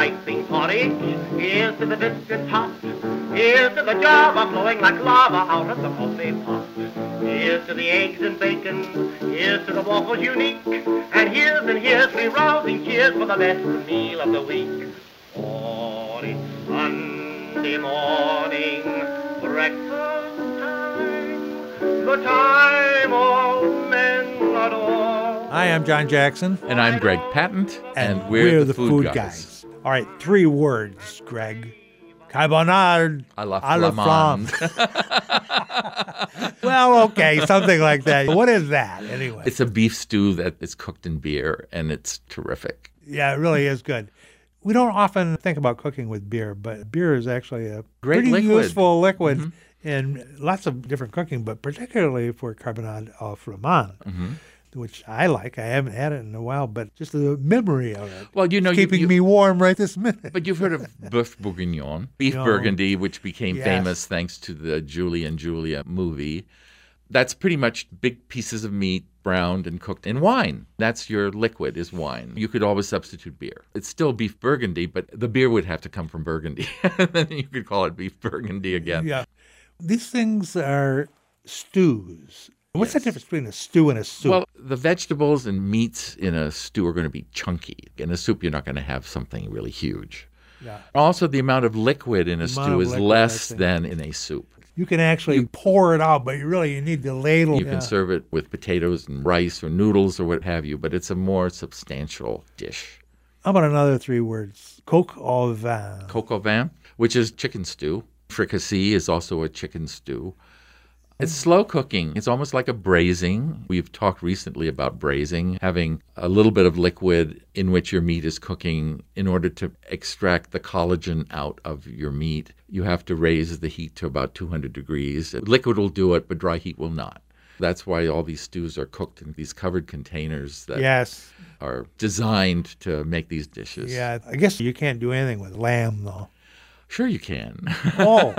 piping porridge. Here's to the biscuit hot. Here's to the Java flowing like lava out of the coffee pot. Here's to the eggs and bacon. Here's to the waffles unique. And here's three rousing cheers for the best meal of the week. Oh, it's Sunday morning, breakfast time, the time all men adore. Hi, I'm John Jackson. And I'm Greg Patent, and we're the Food Guys. All right, 3 words, Greg. Carbonade à la flamande. Well, okay, something like that. What is that, anyway? It's a beef stew that is cooked in beer, and it's terrific. Yeah, it really is good. We don't often think about cooking with beer, but beer is actually a Great pretty liquid. useful liquid in lots of different cooking, but particularly for carbonade à la flamande, which I like. I haven't had it in a while, but just the memory of it. Well, you know, keeping me warm right this minute. But you've heard of Boeuf Bourguignon, beef Burgundy, which became famous thanks to the Julie and Julia movie. That's pretty much big pieces of meat browned and cooked in wine. That's your liquid, is wine. You could always substitute beer. It's still beef Burgundy, but the beer would have to come from Burgundy. Then you could call it beef Burgundy again. Yeah. These things are stews. What's the difference between a stew and a soup? Well, the vegetables and meats in a stew are going to be chunky. In a soup, you're not going to have something really huge. Yeah. Also, the amount of liquid in a stew is less than in a soup. You can actually pour it out, but you need the ladle. You can serve it with potatoes and rice or noodles or what have you, but it's a more substantial dish. How about another 3 words? Coq au vin. Coq au vin, which is chicken stew. Fricassee is also a chicken stew. It's slow cooking. It's almost like a braising. We've talked recently about braising, having a little bit of liquid in which your meat is cooking. In order to extract the collagen out of your meat, you have to raise the heat to about 200 degrees. Liquid will do it, but dry heat will not. That's why all these stews are cooked in these covered containers that are designed to make these dishes. Yeah, I guess you can't do anything with lamb, though. Sure you can. Oh,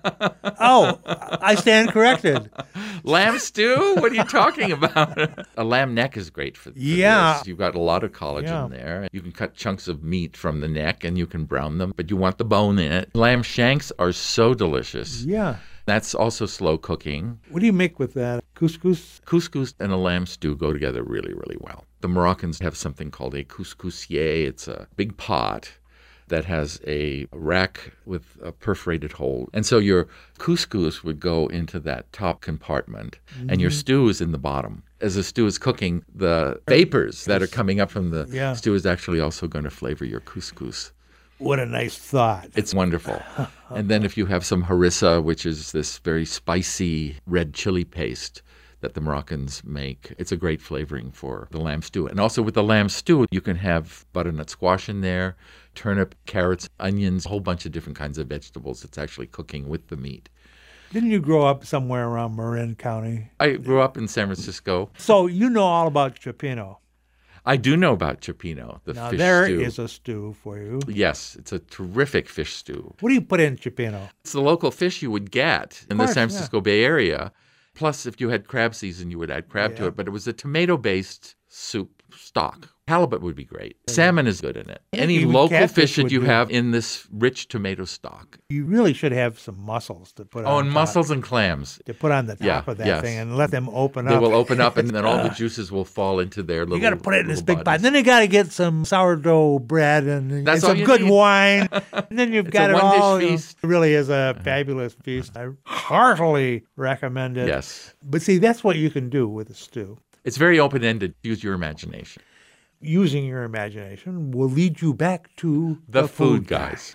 I stand corrected. Lamb stew? What are you talking about? A lamb neck is great for this. You've got a lot of collagen there. You can cut chunks of meat from the neck and you can brown them, but you want the bone in it. Lamb shanks are so delicious. Yeah. That's also slow cooking. What do you make with that? Couscous? Couscous and a lamb stew go together really, really well. The Moroccans have something called a couscousier. It's a big pot that has a rack with a perforated hole. And so your couscous would go into that top compartment, and your stew is in the bottom. As the stew is cooking, the vapors that are coming up from the stew is actually also going to flavor your couscous. What a nice thought. It's wonderful. And then if you have some harissa, which is this very spicy red chili paste that the Moroccans make, it's a great flavoring for the lamb stew. And also with the lamb stew, you can have butternut squash in there, turnip, carrots, onions, a whole bunch of different kinds of vegetables. It's actually cooking with the meat. Didn't you grow up somewhere around Marin County? I grew up in San Francisco. So you know all about cioppino. I do know about cioppino, the now fish there stew. is a stew for you. Yes, it's a terrific fish stew. What do you put in cioppino? It's the local fish you would get in the San Francisco Bay Area. Plus, if you had crab season, you would add crab to it. But it was a tomato-based soup stock. Halibut would be great. Salmon is good in it. Any local fish that you have in this rich tomato stock. You really should have some mussels to put on. Oh, and mussels and clams. To put on the top of that thing and let them open up. They will open up, and then all the juices will fall into their little. You got to put it in this big pot. Then you got to get some sourdough bread and some good wine. And then you've got it all. Feast. It really is a fabulous feast. I heartily recommend it. Yes. But see, that's what you can do with a stew. It's very open-ended. Use your imagination. Using your imagination will lead you back to the Food Guys.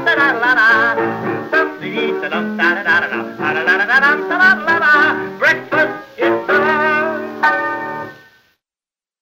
Breakfast